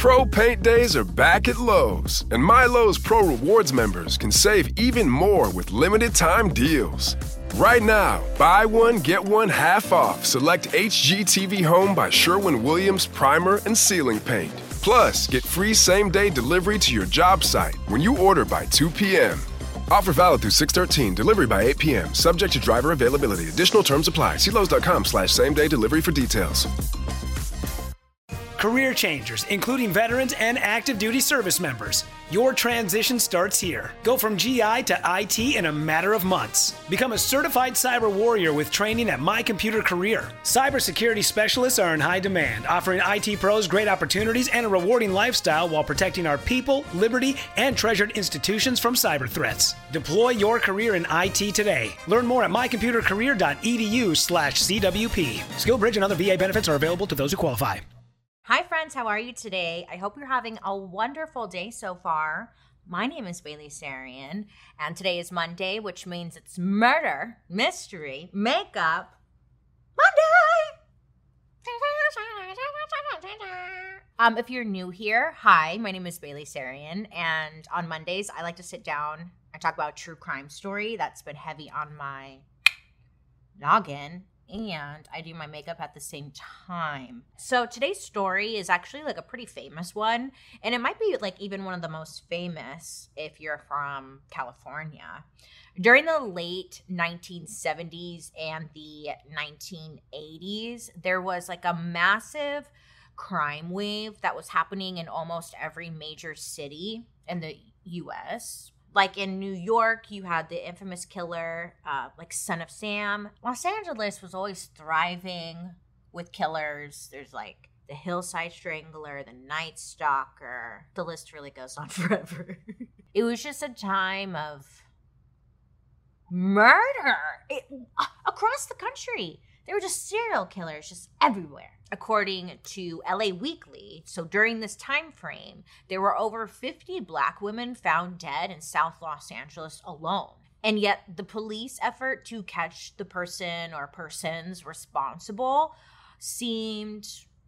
Pro Paint Days are back at Lowe's, and My Lowe's Pro Rewards members can save even more with limited time deals. Right now, buy one, get one half off select HGTV Home by Sherwin-Williams primer and ceiling paint. Plus, get free same-day delivery to your job site when you order by 2 p.m. Offer valid through 6/13, delivery by 8 p.m., subject to driver availability. Additional terms apply. See Lowe's.com/same-day delivery for details. Career changers, including veterans and active duty service members. Your transition starts here. Go from GI to IT in a matter of months. Become a certified cyber warrior with training at My Computer Career. Cybersecurity specialists are in high demand, offering IT pros great opportunities and a rewarding lifestyle while protecting our people, liberty, and treasured institutions from cyber threats. Deploy your career in IT today. Learn more at mycomputercareer.edu/CWP. SkillBridge and other VA benefits are available to those who qualify. Hi friends, how are you today? I hope you're having a wonderful day so far. My name is Bailey Sarian, and today is Monday, which means it's Murder, Mystery, Makeup Monday! If you're new here, hi, my name is Bailey Sarian, and on Mondays, I like to sit down and talk about a true crime story that's been heavy on my noggin. And I do my makeup at the same time. So today's story is actually like a pretty famous one. And it might be like even one of the most famous if you're from California. During the late 1970s and the 1980s, there was like a massive crime wave that was happening in almost every major city in the U.S. Like in New York, you had the infamous killer, like Son of Sam. Los Angeles was always thriving with killers. There's like the Hillside Strangler, the Night Stalker. The list really goes on forever. It was just a time of murder across the country. There were just serial killers just everywhere. According to LA Weekly, so during this time frame, there were over 50 Black women found dead in South Los Angeles alone. And yet the police effort to catch the person or persons responsible seemed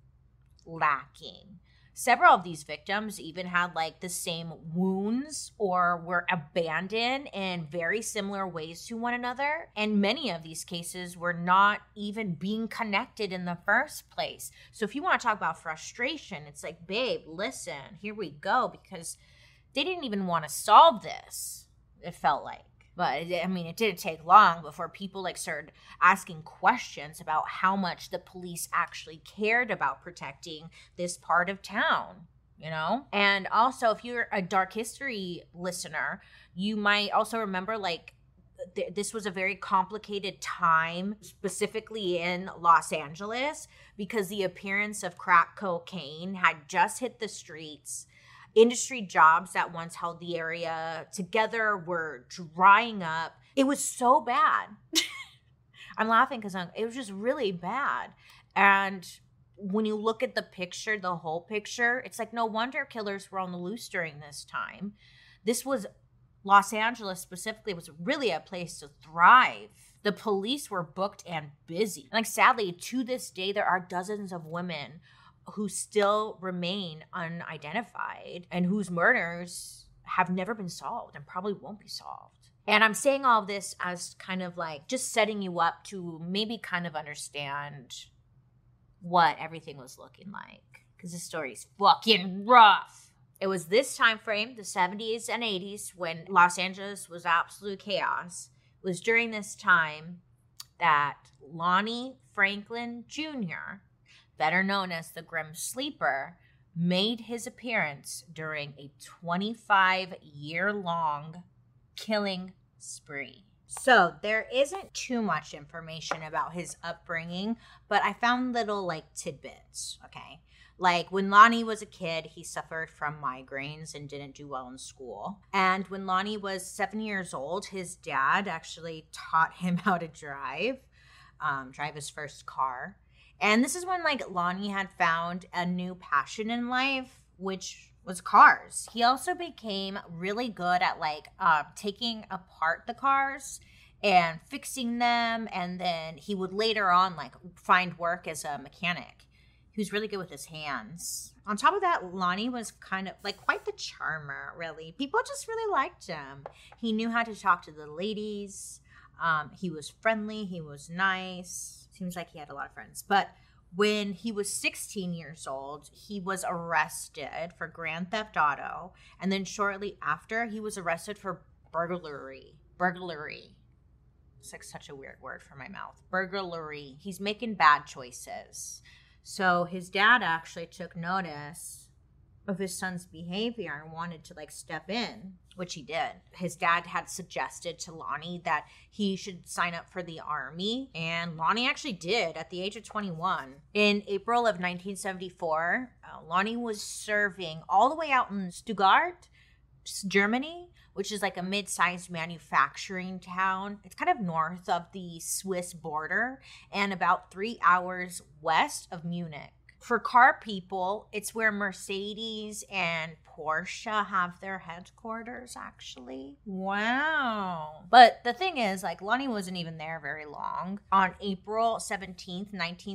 lacking. Several of these victims even had like the same wounds or were abandoned in very similar ways to one another. And many of these cases were not even being connected in the first place. So if you want to talk about frustration, it's like, babe, listen, here we go, because they didn't even want to solve this, it felt like. But I mean, it didn't take long before people like started asking questions about how much the police actually cared about protecting this part of town, you know? And also, if you're a Dark History listener, you might also remember like this was a very complicated time, specifically in Los Angeles, because the appearance of crack cocaine had just hit the streets. Industry jobs that once held the area together were drying up. It was so bad. I'm laughing because it was just really bad. And when you look at the picture, the whole picture, it's like no wonder killers were on the loose during this time. This was Los Angeles specifically was really a place to thrive. The police were booked and busy. And like sadly, to this day, there are dozens of women who still remain unidentified and whose murders have never been solved and probably won't be solved. And I'm saying all of this as kind of like just setting you up to maybe kind of understand what everything was looking like, because the story's fucking rough. It was this time frame, the 70s and 80s, when Los Angeles was absolute chaos. It was during this time that Lonnie Franklin Jr., better known as the Grim Sleeper, made his appearance during a 25-year-long killing spree. So there isn't too much information about his upbringing, but I found little like tidbits, okay? Like when Lonnie was a kid, he suffered from migraines and didn't do well in school. And when Lonnie was 7 years old, his dad actually taught him how to drive his first car. And this is when like Lonnie had found a new passion in life, which was cars. He also became really good at like taking apart the cars and fixing them. And then he would later on like find work as a mechanic. He was really good with his hands. On top of that, Lonnie was kind of like quite the charmer, really. People just really liked him. He knew how to talk to the ladies. He was friendly. He was nice. Seems like he had a lot of friends. But when he was 16 years old, he was arrested for Grand Theft Auto. And then shortly after, he was arrested for burglary. It's like such a weird word for my mouth. Burglary. He's making bad choices. So his dad actually took notice of his son's behavior and wanted to like step in, which he did. His dad had suggested to Lonnie that he should sign up for the army, and Lonnie actually did at the age of 21. In April of 1974, Lonnie was serving all the way out in Stuttgart, Germany, which is like a mid-sized manufacturing town. It's kind of north of the Swiss border and about 3 hours west of Munich. For car people, it's where Mercedes and Porsche have their headquarters, actually. Wow. But the thing is, like, Lonnie wasn't even there very long. On April 17th,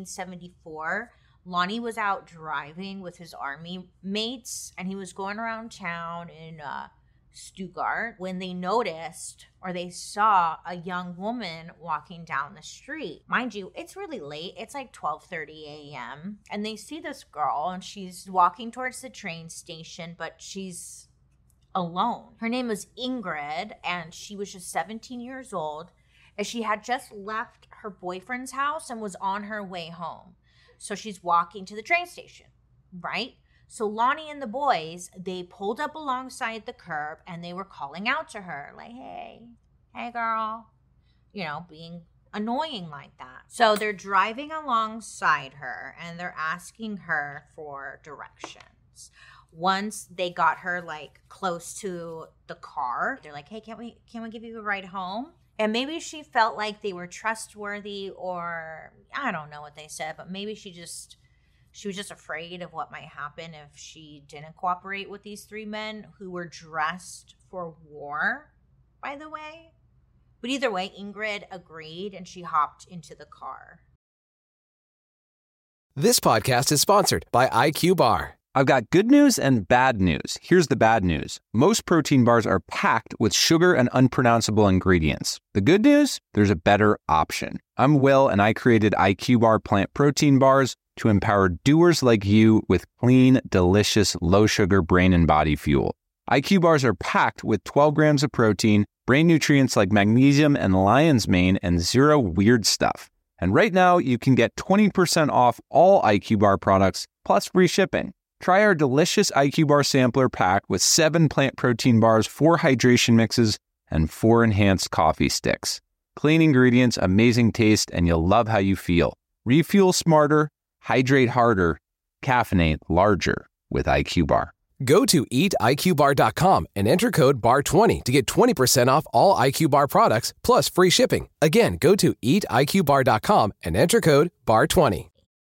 1974, Lonnie was out driving with his army mates, and he was going around town in Stuttgart when they noticed or they saw a young woman walking down the street. Mind you, it's really late. It's like 12:30 a.m. And they see this girl and she's walking towards the train station, but she's alone. Her name was Ingrid and she was just 17 years old, and she had just left her boyfriend's house and was on her way home. So she's walking to the train station, right? So Lonnie and the boys, they pulled up alongside the curb and they were calling out to her like, hey girl, you know, being annoying like that. So they're driving alongside her and they're asking her for directions. Once they got her like close to the car, they're like, hey, can we give you a ride home? And maybe she felt like they were trustworthy, or I don't know what they said, but maybe she was just afraid of what might happen if she didn't cooperate with these three men who were dressed for war, by the way. But either way, Ingrid agreed and she hopped into the car. This podcast is sponsored by IQ Bar. I've got good news and bad news. Here's the bad news. Most protein bars are packed with sugar and unpronounceable ingredients. The good news? There's a better option. I'm Will, and I created IQ Bar plant protein bars to empower doers like you with clean, delicious, low-sugar brain and body fuel. IQ Bars are packed with 12 grams of protein, brain nutrients like magnesium and lion's mane, and zero weird stuff. And right now, you can get 20% off all IQ Bar products, plus free shipping. Try our delicious IQ Bar sampler pack with 7 plant protein bars, 4 hydration mixes, and 4 enhanced coffee sticks. Clean ingredients, amazing taste, and you'll love how you feel. Refuel smarter, hydrate harder, caffeinate larger with IQ Bar. Go to eatiqbar.com and enter code BAR20 to get 20% off all IQ Bar products plus free shipping. Again, go to eatiqbar.com and enter code BAR20.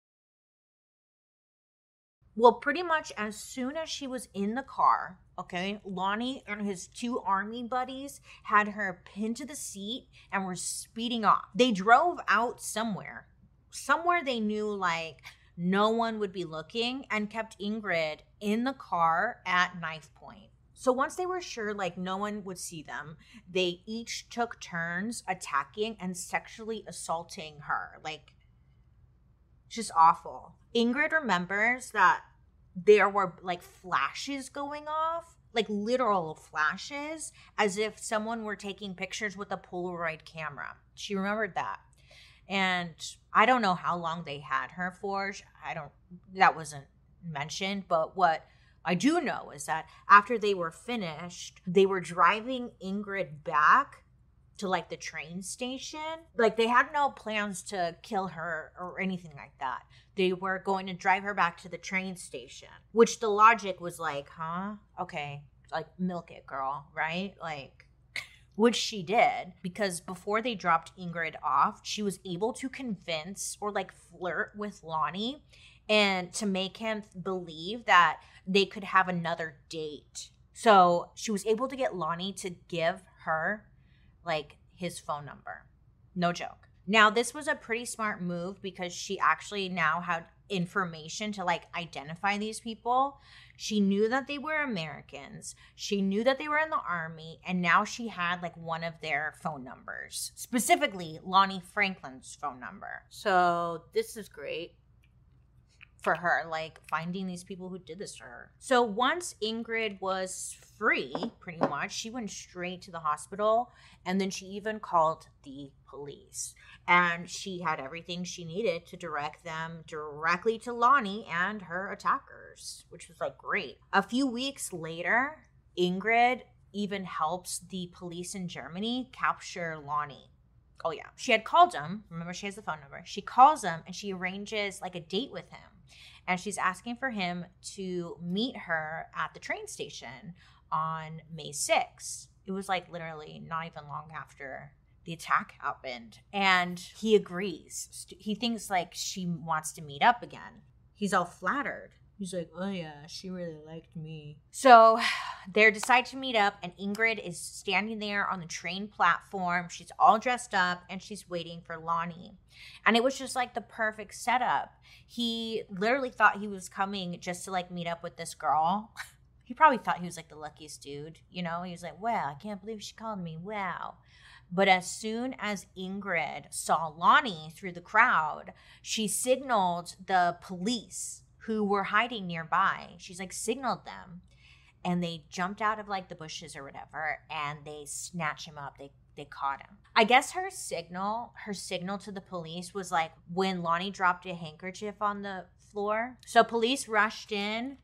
Well, pretty much as soon as she was in the car, okay, Lonnie and his 2 army buddies had her pinned to the seat and were speeding off. They drove out somewhere they knew like no one would be looking, and kept Ingrid in the car at knife point. So once they were sure like no one would see them, they each took turns attacking and sexually assaulting her. Like, just awful. Ingrid remembers that there were like flashes going off, like literal flashes, as if someone were taking pictures with a Polaroid camera. She remembered that. And I don't know how long they had her for. That wasn't mentioned. But what I do know is that after they were finished, they were driving Ingrid back to like the train station. Like, they had no plans to kill her or anything like that. They were going to drive her back to the train station, which the logic was like, huh? Okay, like, milk it, girl, right? Like, which she did, because before they dropped Ingrid off, she was able to convince or like flirt with Lonnie and to make him believe that they could have another date. So she was able to get Lonnie to give her like his phone number. No joke. Now, this was a pretty smart move because she actually now had information to like identify these people. She knew that they were Americans. She knew that they were in the army. And now she had like one of their phone numbers, specifically Lonnie Franklin's phone number. So this is great for her, like finding these people who did this to her. So once Ingrid was free, pretty much, she went straight to the hospital, and then she even called the police. And she had everything she needed to direct them directly to Lonnie and her attackers, which was like great. A few weeks later, Ingrid even helps the police in Germany capture Lonnie. Oh yeah. She had called him. Remember, she has the phone number. She calls him and she arranges like a date with him. And she's asking for him to meet her at the train station on May 6th. It was like literally not even long after the attack happened. And he agrees. He thinks like she wants to meet up again. He's all flattered. He's like, oh yeah, she really liked me. So they decide to meet up, and Ingrid is standing there on the train platform. She's all dressed up, and she's waiting for Lonnie. And it was just like the perfect setup. He literally thought he was coming just to like meet up with this girl. He probably thought he was like the luckiest dude, you know? He was like, wow, I can't believe she called me, wow. But as soon as Ingrid saw Lonnie through the crowd, she signaled the police who were hiding nearby. She's like signaled them, and they jumped out of like the bushes or whatever, and they snatched him up. They caught him. I guess her signal to the police was like when Lonnie dropped a handkerchief on the floor. So police rushed in,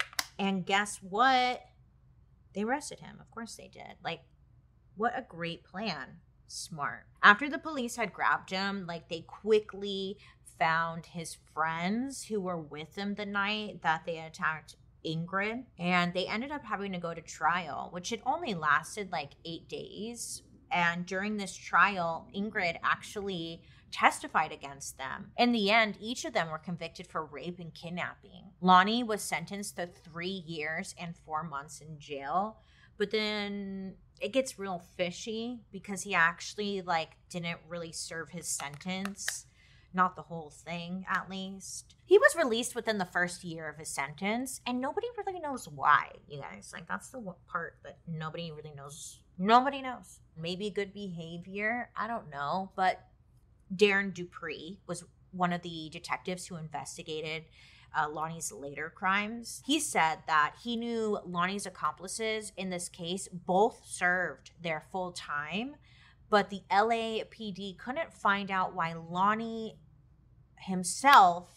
and guess what? They arrested him. Of course they did. Like, what a great plan. Smart. After the police had grabbed him, like they quickly found his friends who were with him the night that they attacked Ingrid, and they ended up having to go to trial, which had only lasted like 8 days. And during this trial, Ingrid actually testified against them. In the end, each of them were convicted for rape and kidnapping. Lonnie was sentenced to 3 years and 4 months in jail, but then it gets real fishy because he actually like didn't really serve his sentence. Not the whole thing, at least. He was released within the first year of his sentence, and nobody really knows why, you guys. Like, that's the part that nobody really knows. Nobody knows. Maybe good behavior, I don't know. But Darren Dupree was one of the detectives who investigated Lonnie's later crimes. He said that he knew Lonnie's accomplices in this case both served their full time, but the LAPD couldn't find out why Lonnie himself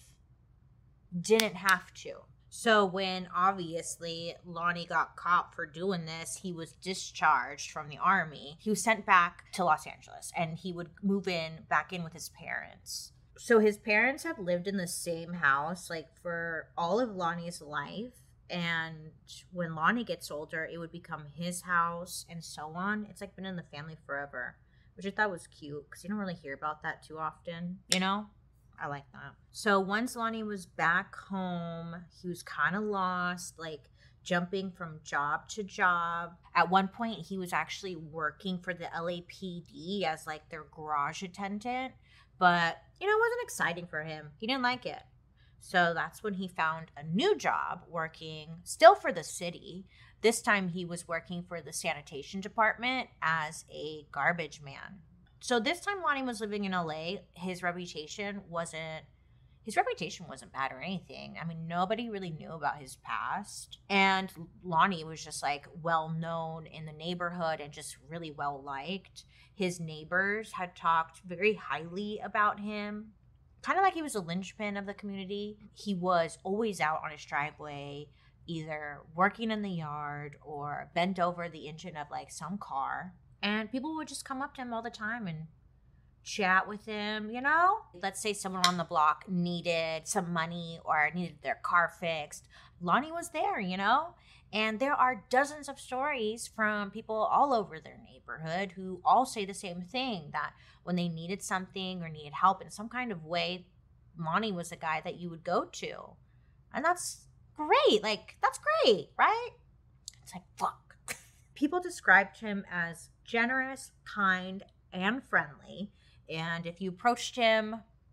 didn't have to. So when obviously Lonnie got caught for doing this, he was discharged from the army. He was sent back to Los Angeles, and he would move back in with his parents. So his parents have lived in the same house like for all of Lonnie's life. And when Lonnie gets older, it would become his house and so on. It's like been in the family forever, which I thought was cute because you don't really hear about that too often, you know? I like that. So once Lonnie was back home, he was kind of lost, like jumping from job to job. At one point, he was actually working for the LAPD as like their garage attendant, but you know, it wasn't exciting for him. He didn't like it. So that's when he found a new job working still for the city. This time he was working for the sanitation department as a garbage man. So this time Lonnie was living in LA. His reputation wasn't bad or anything. I mean, nobody really knew about his past. And Lonnie was just like well known in the neighborhood and just really well liked. His neighbors had talked very highly about him. Kind of like he was a linchpin of the community. He was always out on his driveway, either working in the yard or bent over the engine of like some car. And people would just come up to him all the time and chat with him, you know? Let's say someone on the block needed some money or needed their car fixed. Lonnie was there, you know? And there are dozens of stories from people all over their neighborhood who all say the same thing, that when they needed something or needed help in some kind of way, Lonnie was the guy that you would go to. And that's great. Like, that's great, right? It's like, fuck. People described him as generous, kind, and friendly. And if you approached him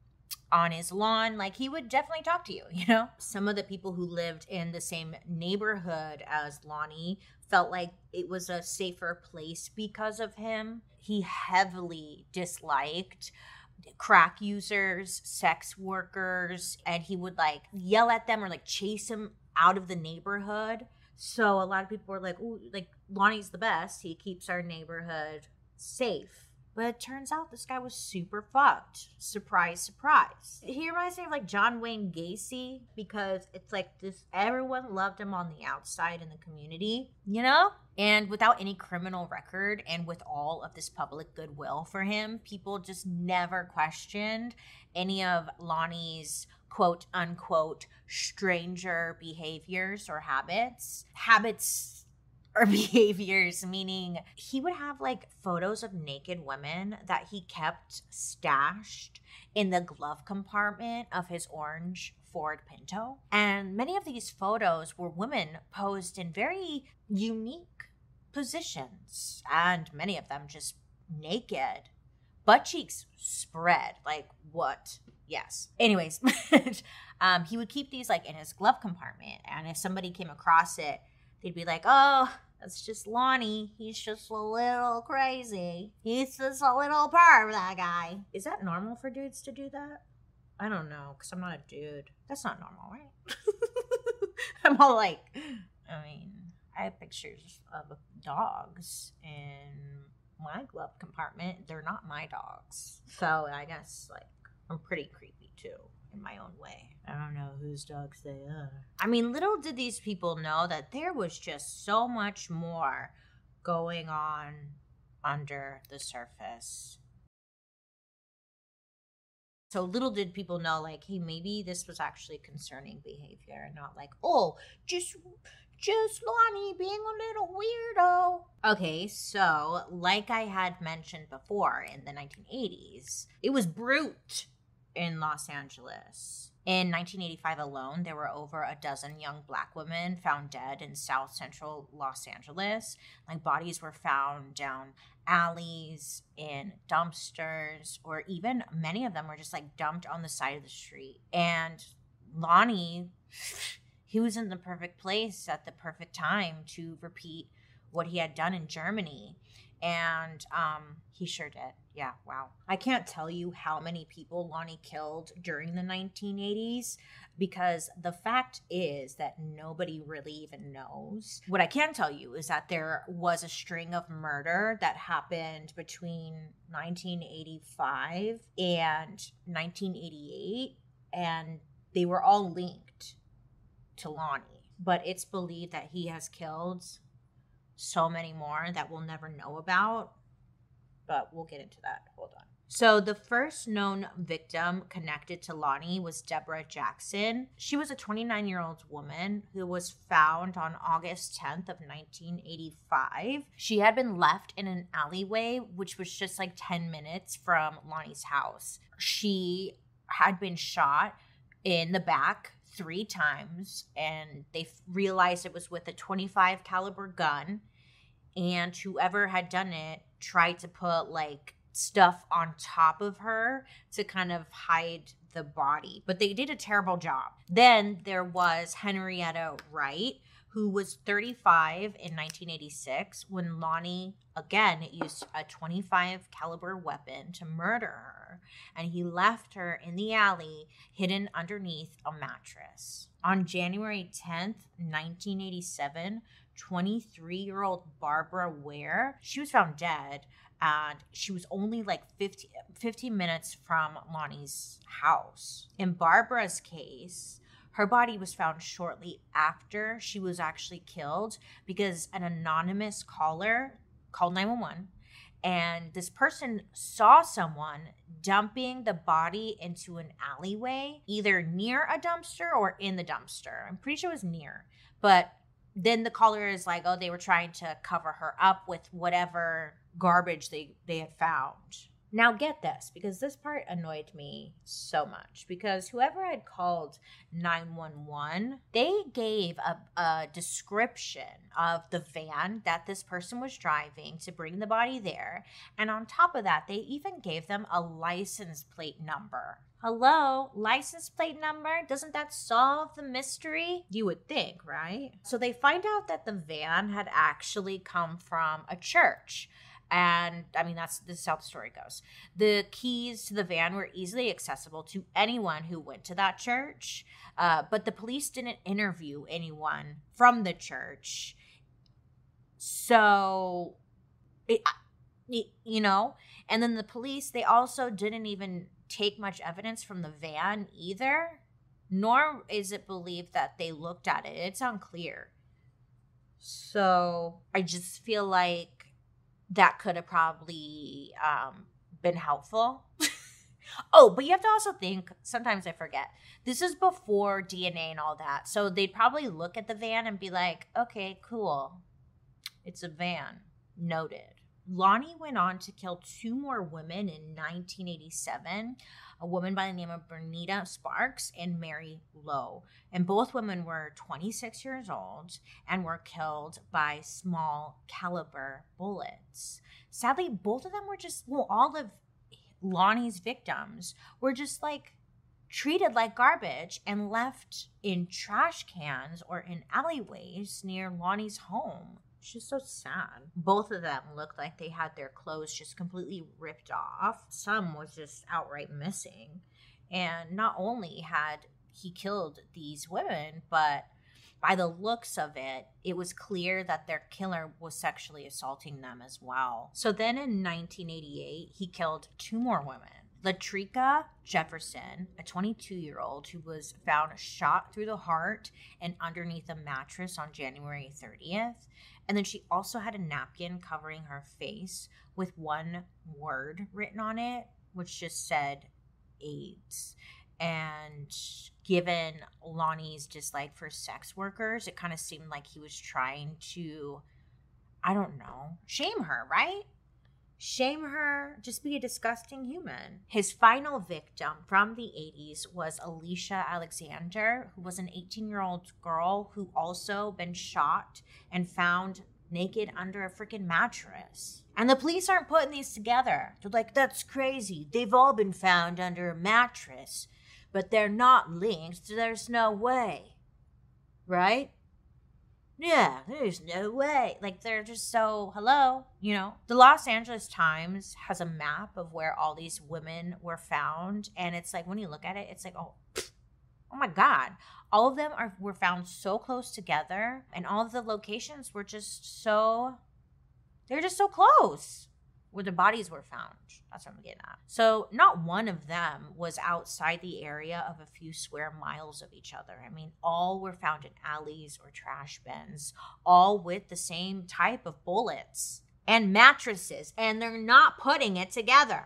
on his lawn. Like, he would definitely talk to you, you know? Some of the people who lived in the same neighborhood as Lonnie felt like it was a safer place because of him. He heavily disliked crack users, sex workers, and he would like yell at them or like chase them out of the neighborhood. So a lot of people were like, "Ooh, like Lonnie's the best. He keeps our neighborhood safe." But it turns out this guy was super fucked. Surprise, surprise. He reminds me of like John Wayne Gacy, because it's like this, everyone loved him on the outside in the community, you know? And without any criminal record and with all of this public goodwill for him, people just never questioned any of Lonnie's quote unquote stranger behaviors or habits. Or behaviors, meaning he would have like photos of naked women that he kept stashed in the glove compartment of his orange Ford Pinto. And many of these photos were women posed in very unique positions, and many of them just naked, butt cheeks spread. Like, what? Yes. Anyways, he would keep these like in his glove compartment, and if somebody came across it, they'd be like, "Oh, that's just Lonnie. He's just a little crazy. He's just a little perv, that guy." Is that normal for dudes to do that? I don't know, because I'm not a dude. That's not normal, right? I'm all like, I mean, I have pictures of dogs in my glove compartment. They're not my dogs. So I guess, like, I'm pretty creepy, too, in my own way. I don't know whose dogs they are. I mean, little did these people know that there was just so much more going on under the surface. So little did people know, like, hey, maybe this was actually concerning behavior and not like, oh, just Lonnie being a little weirdo. Okay, so like I had mentioned before, in the 1980s, it was brute in Los Angeles. In 1985 alone, there were over a dozen young Black women found dead in South Central Los Angeles. Like, bodies were found down alleys, in dumpsters, or even many of them were just like dumped on the side of the street. And Lonnie, he was in the perfect place at the perfect time to repeat what he had done in Germany. And he sure did. Yeah, wow. I can't tell you how many people Lonnie killed during the 1980s, because the fact is that nobody really even knows. What I can tell you is that there was a string of murder that happened between 1985 and 1988, and they were all linked to Lonnie. But it's believed that he has killed so many more that we'll never know about, but we'll get into that. Hold on. So the first known victim connected to Lonnie was Deborah Jackson. She was a 29-year-old woman who was found on August 10th of 1985. She had been left in an alleyway, which was just like 10 minutes from Lonnie's house. She had been shot in the back 3 times, and they realized it was with a .25 caliber gun, and whoever had done it tried to put like stuff on top of her to kind of hide the body, but they did a terrible job. Then there was Henrietta Wright, who was 35 in 1986 when Lonnie again used a .25 caliber weapon to murder her, and he left her in the alley hidden underneath a mattress. On January 10th, 1987, 23-year-old Barbara Ware, she was found dead, and she was only like 15 minutes from Lonnie's house. In Barbara's case, her body was found shortly after she was actually killed because an anonymous caller called 911, and this person saw someone dumping the body into an alleyway, either near a dumpster or in the dumpster. I'm pretty sure it was near, but then the caller is like, oh, they were trying to cover her up with whatever garbage they had found. Now get this, because this part annoyed me so much, because whoever had called 911, they gave a description of the van that this person was driving to bring the body there. And on top of that, they even gave them a license plate number Hello, license plate number? Doesn't that solve the mystery? You would think, right? So they find out that the van had actually come from a church. And I mean, this is how the story goes. The keys to the van were easily accessible to anyone who went to that church. But the police didn't interview anyone from the church. So, and then the police, they also didn't even take much evidence from the van either, nor is it believed that they looked at it. It's unclear. So I just feel like that could have probably been helpful. Oh, but you have to also think, sometimes I forget, this is before DNA and all that. So they'd probably look at the van and be like, okay, cool. It's a van. Noted. Lonnie went on to kill 2 more women in 1987, a woman by the name of Bernita Sparks and Mary Lowe. And both women were 26 years old and were killed by small caliber bullets. Sadly, both of them were all of Lonnie's victims were just treated like garbage and left in trash cans or in alleyways near Lonnie's home. It's just so sad. Both of them looked like they had their clothes just completely ripped off. Some was just outright missing. And not only had he killed these women, but by the looks of it, it was clear that their killer was sexually assaulting them as well. So then in 1988, he killed 2 more women. Latrika Jefferson, a 22-year-old who was found shot through the heart and underneath a mattress on January 30th. And then she also had a napkin covering her face with one word written on it, which just said AIDS. And given Lonnie's dislike for sex workers, it kind of seemed like he was trying to, shame her, right? Shame her, just be a disgusting human. His final victim from the 80s was Alicia Alexander, who was an 18-year-old girl who also been shot and found naked under a freaking mattress. And the police aren't putting these together. They're like, that's crazy. They've all been found under a mattress, but they're not linked, so there's no way. Right? Yeah, there's no way. They're just so, hello, The Los Angeles Times has a map of where all these women were found. And it's when you look at it, it's oh my God. All of them were found so close together. And all of the locations were just they're just so close where the bodies were found. That's what I'm getting at. So not one of them was outside the area of a few square miles of each other. I mean, all were found in alleys or trash bins, all with the same type of bullets and mattresses. And they're not putting it together,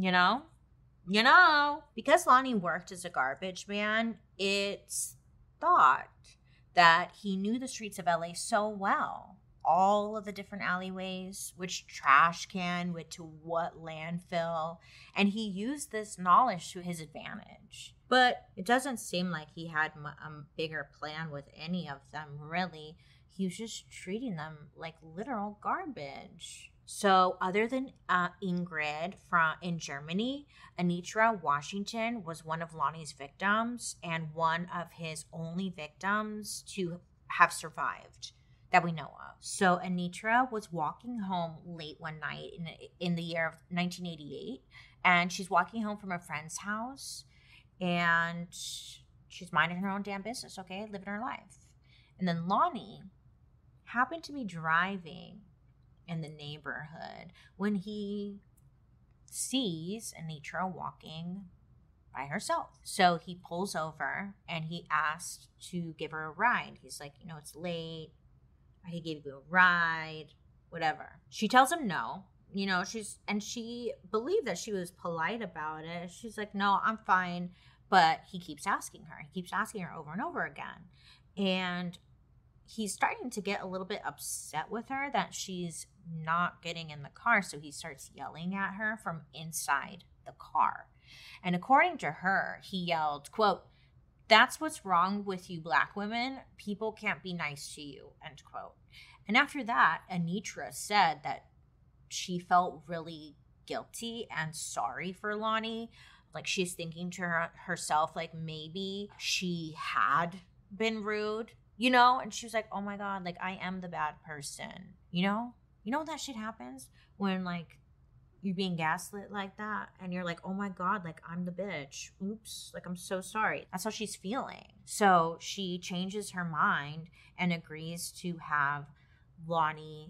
Because Lonnie worked as a garbage man, it's thought that he knew the streets of LA so well. All of the different alleyways, which trash can went to what landfill, and he used this knowledge to his advantage. But it doesn't seem like he had a bigger plan with any of them, really. He was just treating them like literal garbage. So other than Ingrid in Germany, Anitra Washington was one of Lonnie's victims and one of his only victims to have survived that we know of. So Anitra was walking home late one night in the year of 1988, and she's walking home from a friend's house, and she's minding her own damn business, okay, living her life. And then Lonnie happened to be driving in the neighborhood when he sees Anitra walking by herself. So he pulls over and he asks to give her a ride. He's like, it's late. I could give you a ride, whatever. She tells him no. She believed that she was polite about it. She's like, no, I'm fine. But he keeps asking her. He keeps asking her over and over again. And he's starting to get a little bit upset with her that she's not getting in the car. So he starts yelling at her from inside the car. And according to her, he yelled, quote, "That's what's wrong with you black women. People can't be nice to you," end quote. And after that, Anitra said that she felt really guilty and sorry for Lonnie. Like she's thinking to herself, like maybe she had been rude, you know? And she was like, oh my God, like I am the bad person, you know? You know that shit happens when like you're being gaslit like that and you're like, oh my God, like I'm the bitch. Oops, like I'm so sorry. That's how she's feeling. So she changes her mind and agrees to have Lonnie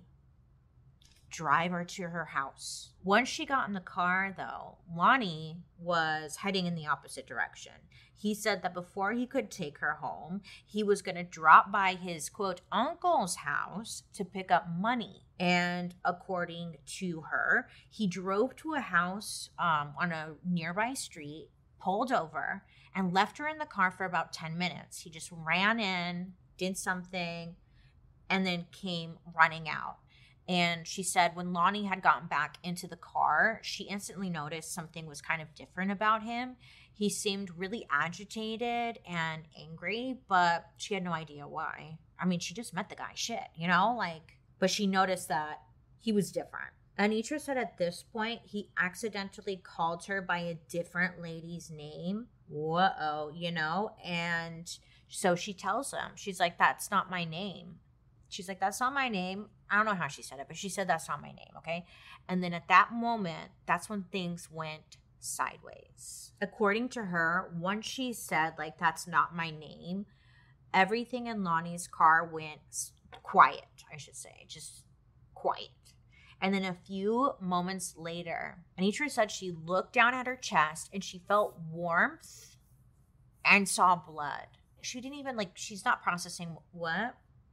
drive her to her house. Once she got in the car, though, Lonnie was heading in the opposite direction. He said that before he could take her home, he was going to drop by his, quote, uncle's house to pick up money. And according to her, he drove to a house on a nearby street, pulled over, and left her in the car for about 10 minutes. He just ran in, did something, and then came running out. And she said when Lonnie had gotten back into the car, she instantly noticed something was kind of different about him. He seemed really agitated and angry, but she had no idea why. I mean, she just met the guy, shit, you know? Like, but she noticed that he was different. Anitra said at this point, he accidentally called her by a different lady's name. Whoa, you know? And so she tells him, she's like, that's not my name. She's like, that's not my name. I don't know how she said it, but she said, that's not my name, okay? And then at that moment, that's when things went sideways. According to her, once she said, like, that's not my name, everything in Lonnie's car went quiet, I should say, just quiet. And then a few moments later, Anitra said she looked down at her chest and she felt warmth and saw blood. She didn't even, like, she's not processing what?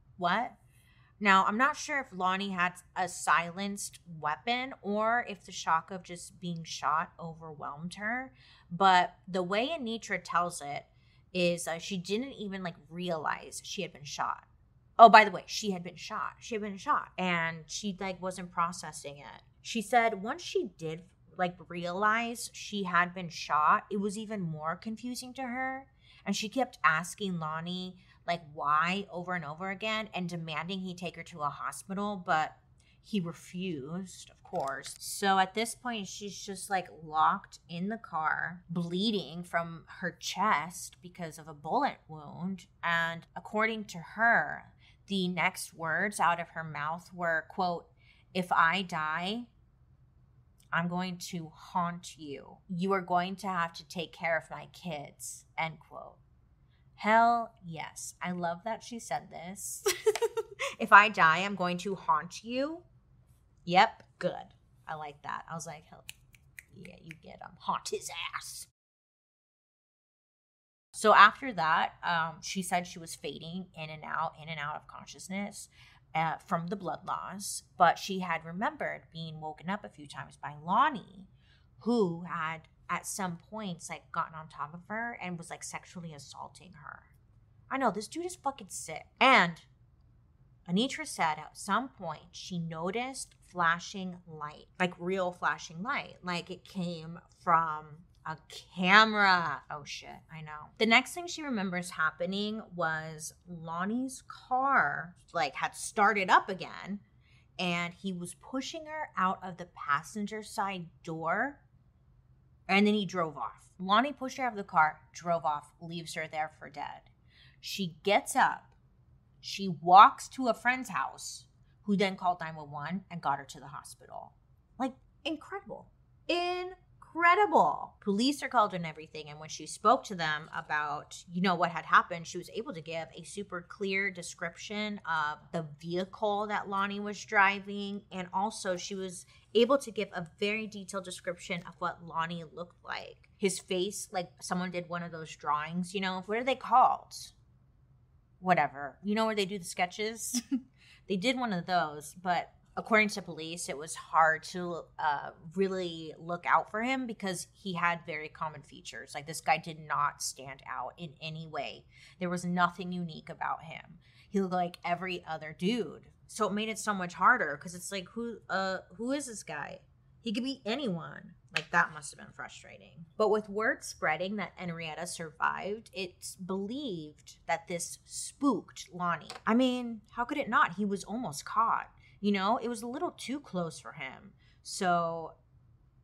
Now, I'm not sure if Lonnie had a silenced weapon or if the shock of just being shot overwhelmed her. But the way Anitra tells it is she didn't even like realize she had been shot. Oh, by the way, she had been shot. And she like wasn't processing it. She said once she did like realize she had been shot, it was even more confusing to her. And she kept asking Lonnie like why over and over again and demanding he take her to a hospital, but he refused, of course. So at this point, she's just like locked in the car, bleeding from her chest because of a bullet wound. And according to her, the next words out of her mouth were, quote, if I die, I'm going to haunt you. You are going to have to take care of my kids, end quote. Hell yes. I love that she said this. If I die, I'm going to haunt you. Yep, good. I like that. I was like, hell yeah, you get him. Haunt his ass. So after that, she said she was fading in and out of consciousness from the blood loss. But she had remembered being woken up a few times by Lonnie, who had at some points like gotten on top of her and was like sexually assaulting her. I know, this dude is fucking sick. And Anitra said at some point she noticed flashing light, like real flashing light, like it came from a camera. Oh shit, I know. The next thing she remembers happening was Lonnie's car like had started up again and he was pushing her out of the passenger side door. And then he drove off. Lonnie pushed her out of the car, drove off, leaves her there for dead. She gets up. She walks to a friend's house, who then called 911 and got her to the hospital. Like, incredible. Incredible. Police are called and everything. And when she spoke to them about, you know, what had happened, she was able to give a super clear description of the vehicle that Lonnie was driving. And also she was able to give a very detailed description of what Lonnie looked like. His face, like someone did one of those drawings, you know, what are they called? Whatever. You know where they do the sketches? They did one of those, but according to police, it was hard to really look out for him because he had very common features. Like this guy did not stand out in any way. There was nothing unique about him. He looked like every other dude. So it made it so much harder because it's like, who is this guy? He could be anyone. Like that must have been frustrating. But with word spreading that Henrietta survived, it's believed that this spooked Lonnie. I mean, how could it not? He was almost caught. You know, it was a little too close for him. So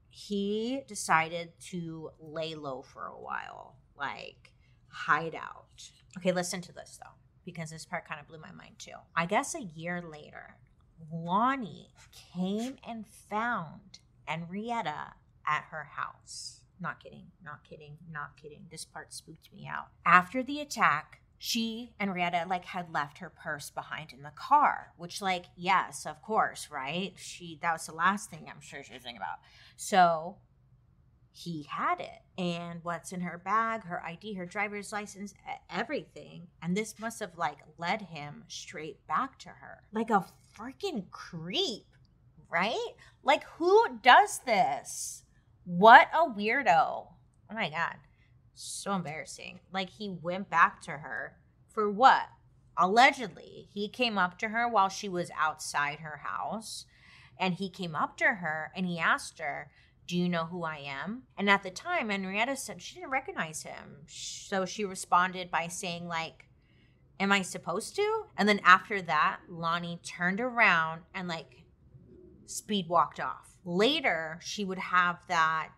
he decided to lay low for a while, like hide out. Okay, listen to this though, because this part kind of blew my mind too. I guess a year later, Lonnie came and found Henrietta at her house. Not kidding. This part spooked me out. After the attack, she, Henrietta, had left her purse behind in the car, which, yes, of course, right? That was the last thing I'm sure she was thinking about. So he had it. And what's in her bag, her ID, her driver's license, everything. And this must have, led him straight back to her. Like a freaking creep, right? Who does this? What a weirdo. Oh my God. So embarrassing. He went back to her for what? Allegedly, he came up to her while she was outside her house. And he came up to her and he asked her, do you know who I am? And at the time, Henrietta said she didn't recognize him. So she responded by saying, am I supposed to? And then after that, Lonnie turned around and speed walked off. Later, she would have that,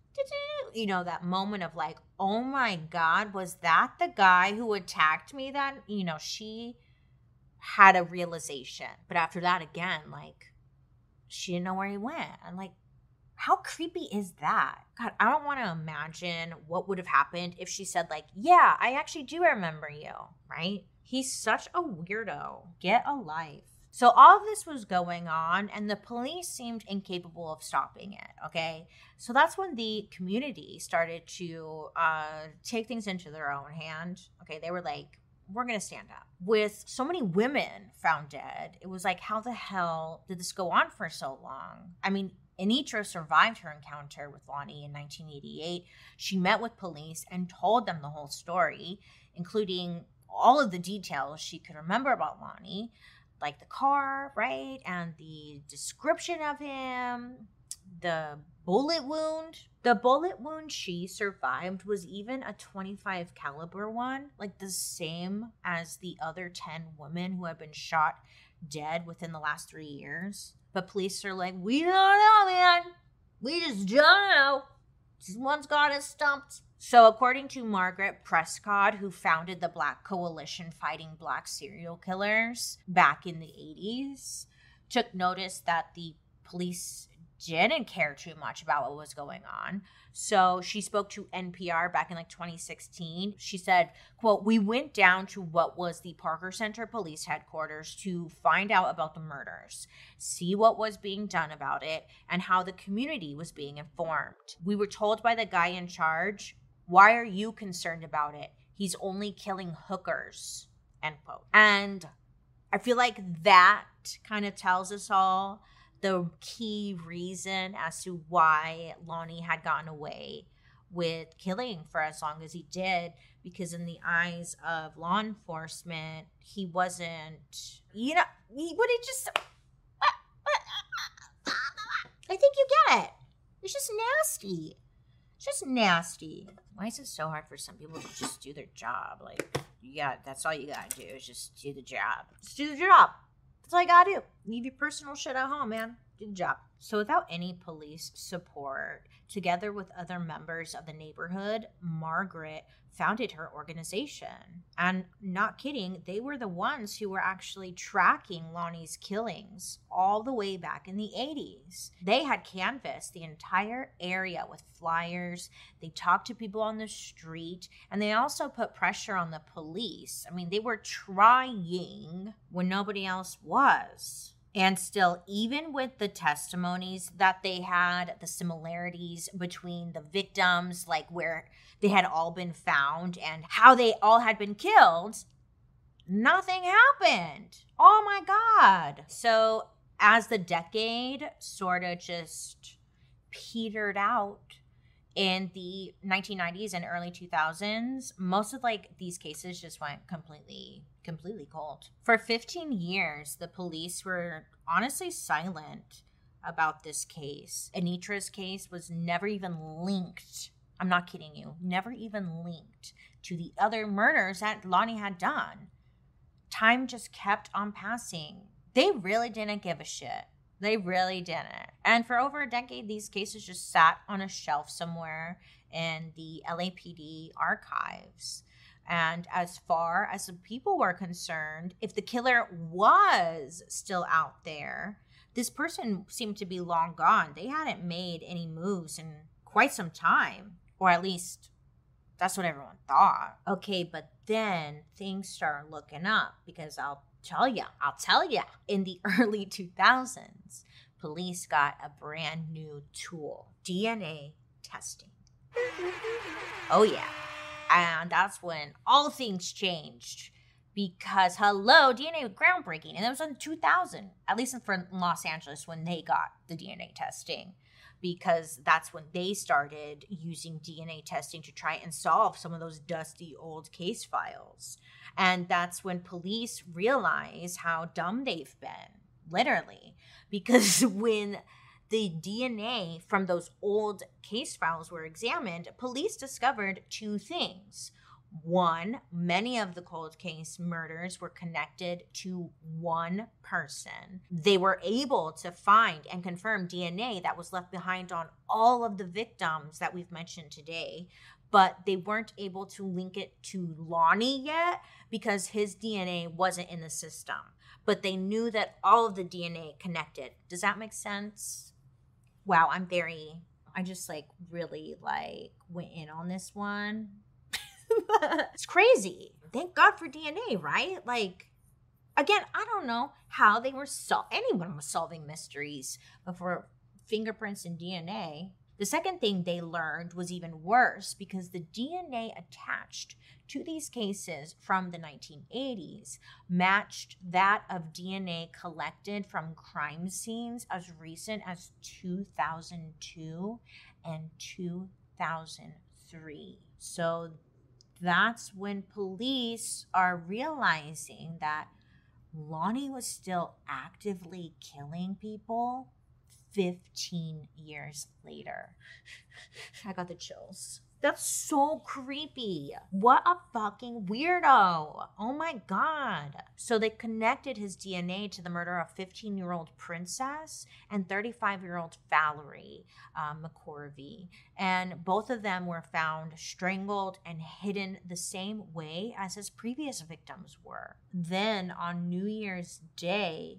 that moment of oh my God, was that the guy who attacked me? That, she had a realization. But after that, again, she didn't know where he went. And how creepy is that? God, I don't want to imagine what would have happened if she said yeah, I actually do remember you, right? He's such a weirdo. Get a life. So all of this was going on and the police seemed incapable of stopping it, okay? So that's when the community started to take things into their own hand, okay? They were we're going to stand up. With so many women found dead, it was how the hell did this go on for so long? I mean, Anitra survived her encounter with Lonnie in 1988. She met with police and told them the whole story, including all of the details she could remember about Lonnie, like the car, right? And the description of him, the bullet wound. The bullet wound she survived was even a .25 caliber one, the same as the other 10 women who have been shot dead within the last 3 years. But police are we don't know, man. We just don't know. This one's got us stumped. So according to Margaret Prescott, who founded the Black Coalition Fighting Black Serial Killers back in the 80s, took notice that the police didn't care too much about what was going on. So she spoke to NPR back in 2016. She said, quote, "We went down to what was the Parker Center Police Headquarters to find out about the murders, see what was being done about it, and how the community was being informed. We were told by the guy in charge, 'Why are you concerned about it? He's only killing hookers,'" end quote. And I feel that kind of tells us all the key reason as to why Lonnie had gotten away with killing for as long as he did, because in the eyes of law enforcement, he wasn't, he wouldn't just, I think you get it. It's just nasty. It's just nasty. Why is it so hard for some people to just do their job? That's all you gotta do is just do the job. Just do the job. That's all you gotta do. Leave your personal shit at home, man. Do the job. So without any police support, together with other members of the neighborhood, Margaret founded her organization. And not kidding, they were the ones who were actually tracking Lonnie's killings all the way back in the 80s. They had canvassed the entire area with flyers. They talked to people on the street, and they also put pressure on the police. I mean, they were trying when nobody else was. And still, even with the testimonies that they had, the similarities between the victims, where they had all been found and how they all had been killed, nothing happened. Oh my God. So as the decade sort of just petered out in the 1990s and early 2000s, most of these cases just went completely cold. For 15 years, the police were honestly silent about this case. Anitra's case was never even linked. I'm not kidding you. Never even linked to the other murders that Lonnie had done. Time just kept on passing. They really didn't give a shit. They really didn't. And for over a decade, these cases just sat on a shelf somewhere in the LAPD archives. And as far as the people were concerned, if the killer was still out there, this person seemed to be long gone. They hadn't made any moves in quite some time, or at least that's what everyone thought. Okay, but then things started looking up because I'll tell you, in the early 2000s, police got a brand new tool, DNA testing. Oh yeah. And that's when all things changed because, DNA was groundbreaking. And that was in 2000, at least for Los Angeles, when they got the DNA testing, because that's when they started using DNA testing to try and solve some of those dusty old case files. And that's when police realize how dumb they've been, literally, because when the DNA from those old case files were examined, police discovered two things. One, many of the cold case murders were connected to one person. They were able to find and confirm DNA that was left behind on all of the victims that we've mentioned today, but they weren't able to link it to Lonnie yet because his DNA wasn't in the system. But they knew that all of the DNA connected. Does that make sense? Wow, I just really went in on this one. It's crazy. Thank God for DNA, right? Again, I don't know how they were anyone was solving mysteries before fingerprints and DNA. The second thing they learned was even worse because the DNA attached to these cases from the 1980s matched that of DNA collected from crime scenes as recent as 2002 and 2003. So that's when police are realizing that Lonnie was still actively killing people 15 years later. I got the chills. That's so creepy. What a fucking weirdo. Oh my God. So they connected his DNA to the murder of 15-year-old Princess and 35-year-old Valerie McCorvey. And both of them were found strangled and hidden the same way as his previous victims were. Then on New Year's Day,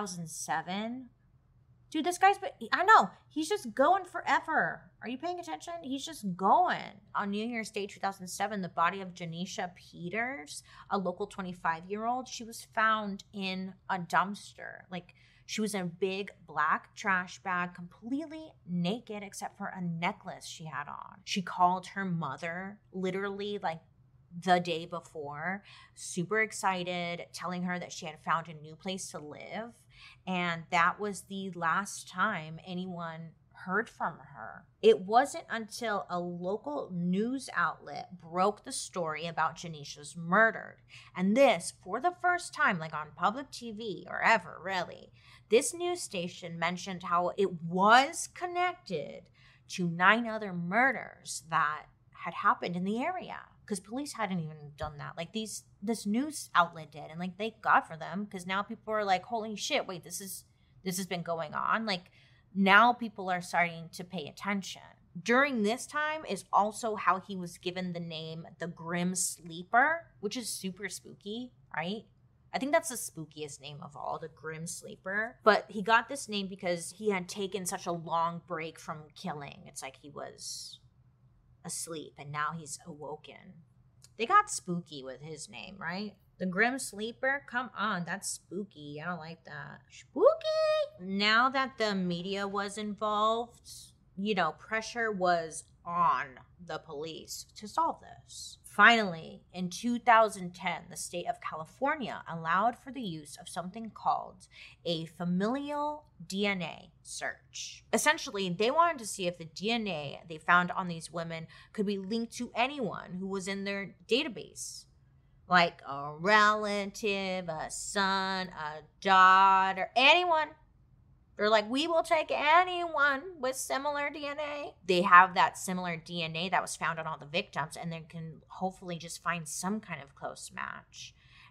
2007, dude, this guy's, I know, he's just going forever. Are you paying attention? He's just going. On New Year's Day 2007, the body of Janisha Peters, a local 25-year-old, she was found in a dumpster. She was in a big black trash bag, completely naked except for a necklace she had on. She called her mother literally the day before, super excited, telling her that she had found a new place to live. And that was the last time anyone heard from her. It wasn't until a local news outlet broke the story about Janisha's murder. And this, for the first time, on public TV or ever, really, this news station mentioned how it was connected to 9 other murders that had happened in the area. Because police hadn't even done that. This news outlet did. And thank God for them. Because now people are holy shit, wait, this has been going on. Now people are starting to pay attention. During this time is also how he was given the name the Grim Sleeper, which is super spooky, right? I think that's the spookiest name of all, the Grim Sleeper. But he got this name because he had taken such a long break from killing. It's he was asleep and now he's awoken. They got spooky with his name, right? The Grim Sleeper? Come on, that's spooky. I don't like that. Spooky! Now that the media was involved, pressure was on the police to solve this. Finally, in 2010, the state of California allowed for the use of something called a familial DNA search. Essentially, they wanted to see if the DNA they found on these women could be linked to anyone who was in their database. Like a relative, a son, a daughter, anyone. They're we will take anyone with similar DNA. They have that similar DNA that was found on all the victims, and they can hopefully just find some kind of close match.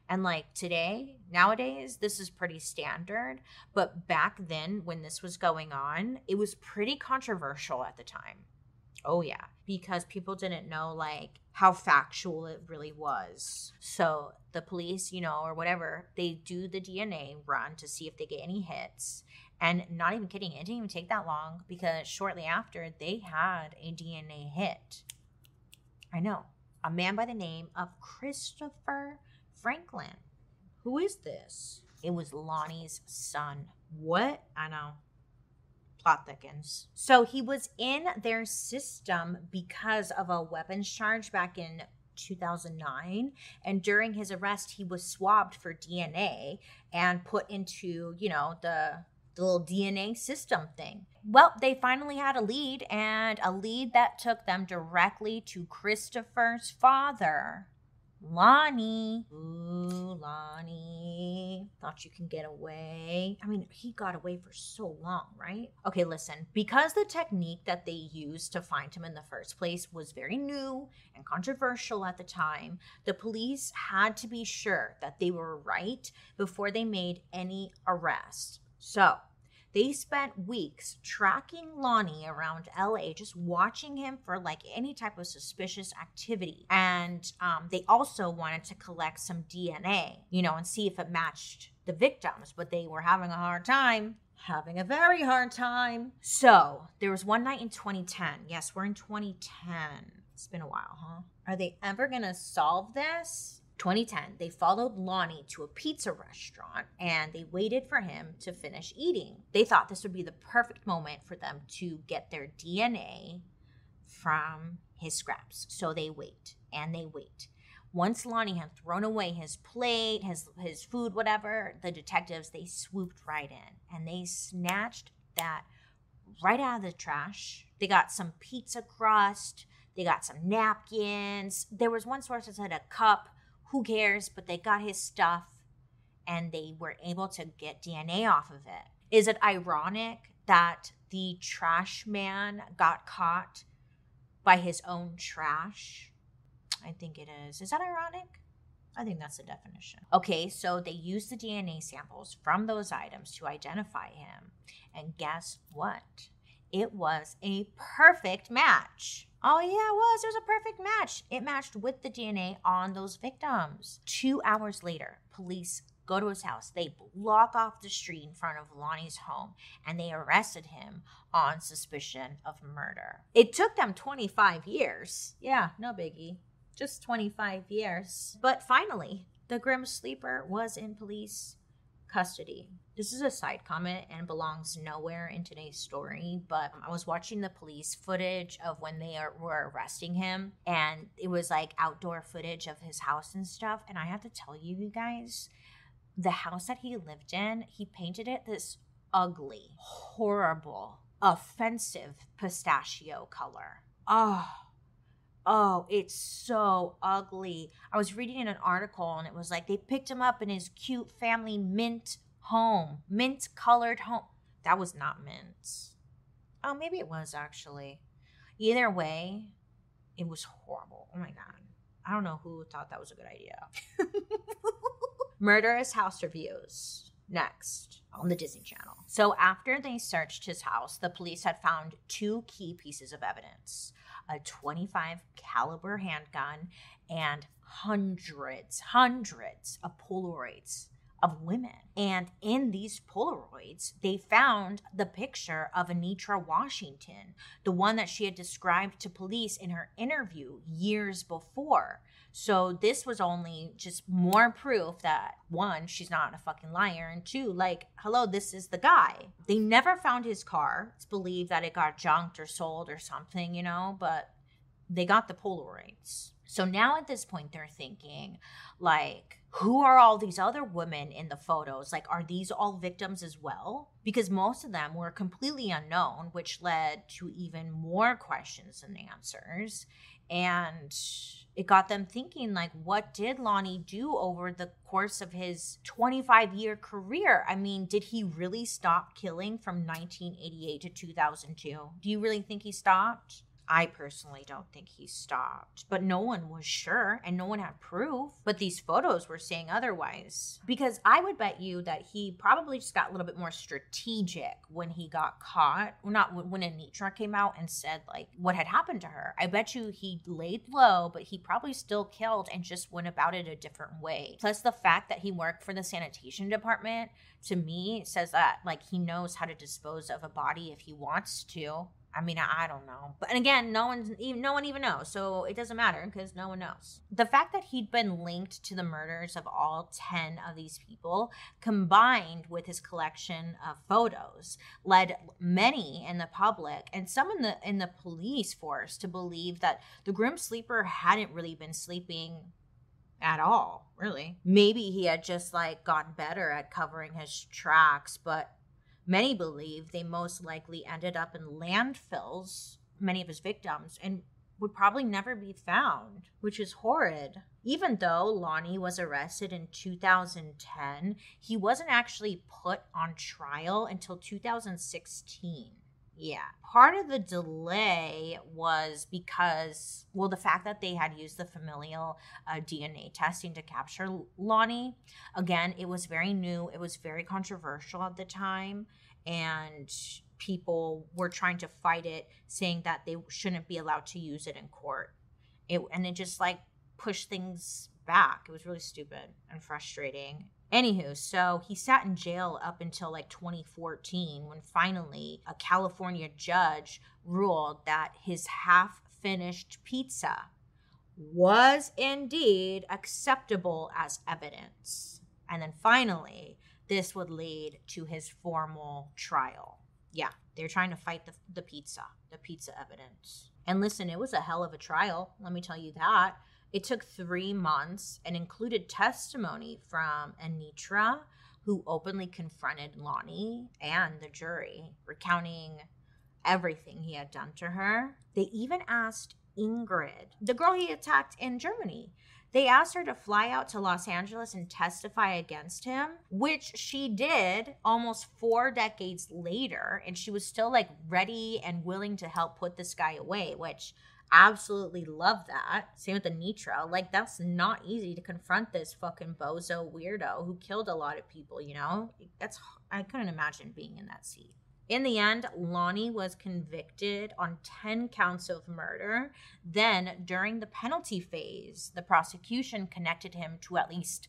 And like nowadays, this is pretty standard. But back then, when this was going on, it was pretty controversial at the time. Oh, yeah. Because people didn't know like how factual it really was. So the police, or whatever, they do the DNA run to see if they get any hits. And not even kidding, it didn't even take that long because shortly after, they had a DNA hit. I know. A man by the name of Christopher Franklin. Who is this? It was Lonnie's son. What? I know. Plot thickens. So he was in their system because of a weapons charge back in 2009. And during his arrest, he was swabbed for DNA and put into, the little DNA system thing. Well, they finally had a lead, and a lead that took them directly to Christopher's father, Lonnie. Ooh, Lonnie. Thought you can get away. I mean, he got away for so long, right? Okay, listen. Because the technique that they used to find him in the first place was very new and controversial at the time, the police had to be sure that they were right before they made any arrest. So they spent weeks tracking Lonnie around LA, just watching him for like any type of suspicious activity. And they also wanted to collect some DNA, and see if it matched the victims, but they were having a very hard time. So there was one night in 2010. Yes, we're in 2010. It's been a while, huh? Are they ever gonna solve this? 2010, they followed Lonnie to a pizza restaurant and they waited for him to finish eating. They thought this would be the perfect moment for them to get their DNA from his scraps. So they wait and they wait. Once Lonnie had thrown away his plate, his food, whatever, the detectives, they swooped right in and they snatched that right out of the trash. They got some pizza crust. They got some napkins. There was one source that said a cup. Who cares? But they got his stuff and they were able to get DNA off of it. Is it ironic that the trash man got caught by his own trash? I think it is. Is that ironic? I think that's the definition. Okay, so they used the DNA samples from those items to identify him. And guess what? It was a perfect match. Oh, yeah, it was. It was a perfect match. It matched with the DNA on those victims. 2 hours later, police go to his house. They block off the street in front of Lonnie's home, and they arrested him on suspicion of murder. It took them 25 years. Yeah, no biggie. Just 25 years. But finally, the Grim Sleeper was in police custody. This is a side comment and belongs nowhere in today's story, but I was watching the police footage of when they were arresting him, and it was like outdoor footage of his house and stuff. And I have to tell you guys, the house that he lived in, he painted it this ugly, horrible, offensive pistachio color. Oh, it's so ugly. I was reading in an article and it was like they picked him up in his cute family mint colored home. That was not mint. Oh, maybe it was actually. Either way, it was horrible. Oh my God. I don't know who thought that was a good idea. Murderous house reviews. Next on the Disney Channel. So after they searched his house, the police had found 2 key pieces of evidence. A .25 caliber handgun and hundreds of Polaroids of women. And in these Polaroids, they found the picture of Anitra Washington, the one that she had described to police in her interview years before. So this was only just more proof that 1, she's not a fucking liar, and 2, like, hello, this is the guy. They never found his car. It's believed that it got junked or sold or something, but they got the Polaroids. So now at this point, they're thinking, like, who are all these other women in the photos? Like, are these all victims as well? Because most of them were completely unknown, which led to even more questions and answers. And it got them thinking, like, what did Lonnie do over the course of his 25-year career? I mean, did he really stop killing from 1988 to 2002? Do you really think he stopped? I personally don't think he stopped, but no one was sure and no one had proof. But these photos were saying otherwise. Because I would bet you that he probably just got a little bit more strategic when he got caught. Not when Anitra came out and said like what had happened to her. I bet you he laid low, but he probably still killed and just went about it a different way. Plus the fact that he worked for the sanitation department, to me, says that like he knows how to dispose of a body if he wants to. I mean, I don't know. But again, no one even knows. So it doesn't matter because no one knows. The fact that he'd been linked to the murders of all 10 of these people, combined with his collection of photos, led many in the public and some in the police force to believe that the Grim Sleeper hadn't really been sleeping at all, really. Maybe he had just like gotten better at covering his tracks, but many believe they most likely ended up in landfills, many of his victims, and would probably never be found, which is horrid. Even though Lonnie was arrested in 2010, he wasn't actually put on trial until 2016. Yeah. Part of the delay was because, well, the fact that they had used the familial DNA testing to capture Lonnie. Again, it was very new. It was very controversial at the time. And people were trying to fight it, saying that they shouldn't be allowed to use it in court. And it just like pushed things back. It was really stupid and frustrating. Anywho, so he sat in jail up until like 2014 when finally a California judge ruled that his half-finished pizza was indeed acceptable as evidence. And then finally, this would lead to his formal trial. Yeah, they're trying to fight the pizza evidence. And listen, it was a hell of a trial, let me tell you that. It took 3 months and included testimony from Anitra, who openly confronted Lonnie and the jury, recounting everything he had done to her. They even asked Ingrid, the girl he attacked in Germany, they asked her to fly out to Los Angeles and testify against him, which she did almost 4 decades later. And she was still like ready and willing to help put this guy away, which absolutely love that. Same with Anitra. Like, that's not easy to confront this fucking bozo weirdo who killed a lot of people, you know? I couldn't imagine being in that seat. In the end, Lonnie was convicted on 10 counts of murder. Then, during the penalty phase, the prosecution connected him to at least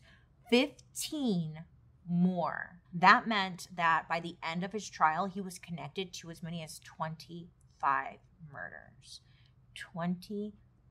15 more. That meant that by the end of his trial, he was connected to as many as 25 murders. 25.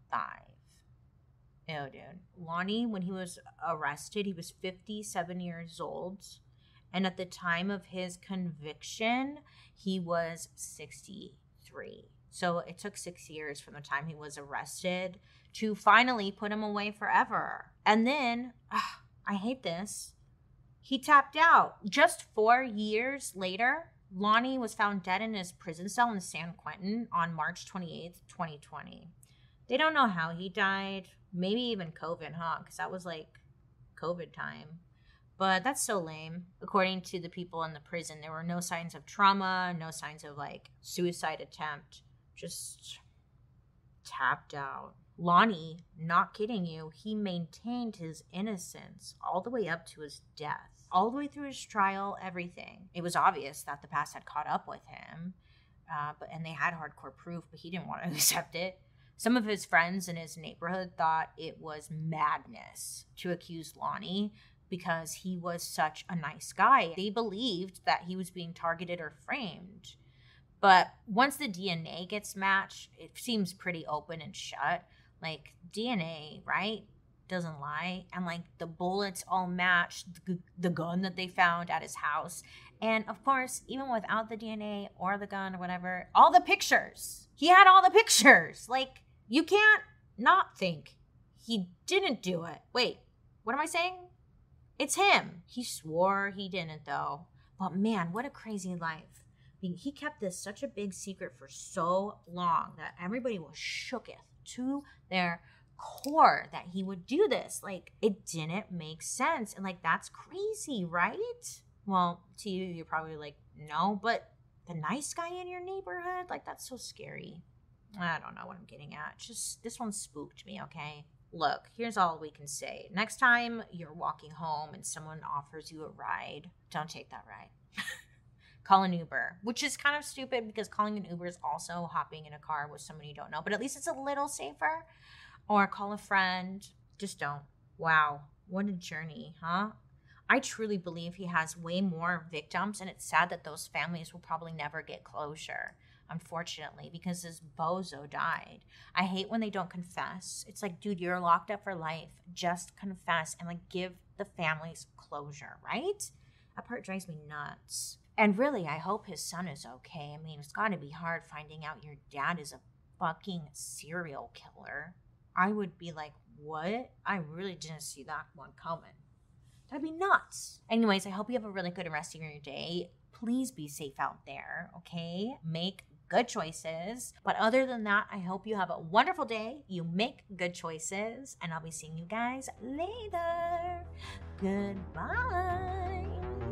Ew, dude. Lonnie, when he was arrested, he was 57 years old. And at the time of his conviction, he was 63. So it took 6 years from the time he was arrested to finally put him away forever. And then, I hate this, he tapped out. Just 4 years later, Lonnie was found dead in his prison cell in San Quentin on March 28th, 2020. They don't know how he died. Maybe even COVID, huh? Because that was like COVID time. But that's so lame. According to the people in the prison, there were no signs of trauma, no signs of like suicide attempt. Just tapped out. Lonnie, not kidding you, he maintained his innocence all the way up to his death. All the way through his trial, everything. It was obvious that the past had caught up with him, and they had hardcore proof, but he didn't want to accept it. Some of his friends in his neighborhood thought it was madness to accuse Lonnie because he was such a nice guy. They believed that he was being targeted or framed. But once the DNA gets matched, it seems pretty open and shut. Like, DNA, right? Doesn't lie. And like the bullets all matched the gun that they found at his house. And of course, even without the DNA or the gun or whatever, all the pictures. He had all the pictures. Like, you can't not think he didn't do it. Wait, what am I saying? It's him. He swore he didn't though. But man, what a crazy life. I mean, he kept this such a big secret for so long that everybody was shooketh to their core that he would do this. Like, it didn't make sense. And like, that's crazy, right? Well, to you, you're probably like, no, but the nice guy in your neighborhood, like, that's so scary. I don't know what I'm getting at. Just this one spooked me, okay? Look, here's all we can say. Next time you're walking home and someone offers you a ride, don't take that ride. Call an Uber, which is kind of stupid because calling an Uber is also hopping in a car with someone you don't know, but at least it's a little safer. Or call a friend. Just don't. Wow, what a journey, huh? I truly believe he has way more victims, and it's sad that those families will probably never get closure, unfortunately, because this bozo died. I hate when they don't confess. It's like, dude, you're locked up for life. Just confess and give the families closure, right? That part drives me nuts. And really, I hope his son is okay. I mean, it's got to be hard finding out your dad is a fucking serial killer. I would be like, what? I really didn't see that one coming. That'd be nuts. Anyways, I hope you have a really good rest of your day. Please be safe out there, okay? Make good choices. But other than that, I hope you have a wonderful day. You make good choices. And I'll be seeing you guys later. Goodbye.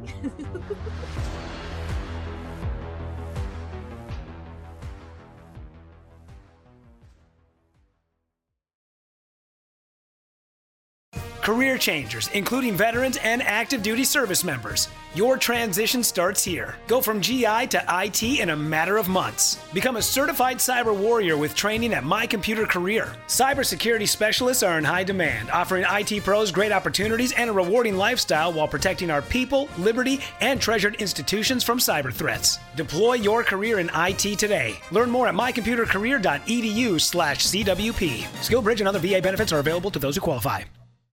Career changers, including veterans and active duty service members. Your transition starts here. Go from GI to IT in a matter of months. Become a certified cyber warrior with training at My Computer Career. Cybersecurity specialists are in high demand, offering IT pros great opportunities and a rewarding lifestyle while protecting our people, liberty, and treasured institutions from cyber threats. Deploy your career in IT today. Learn more at mycomputercareer.edu/CWP. SkillBridge and other VA benefits are available to those who qualify.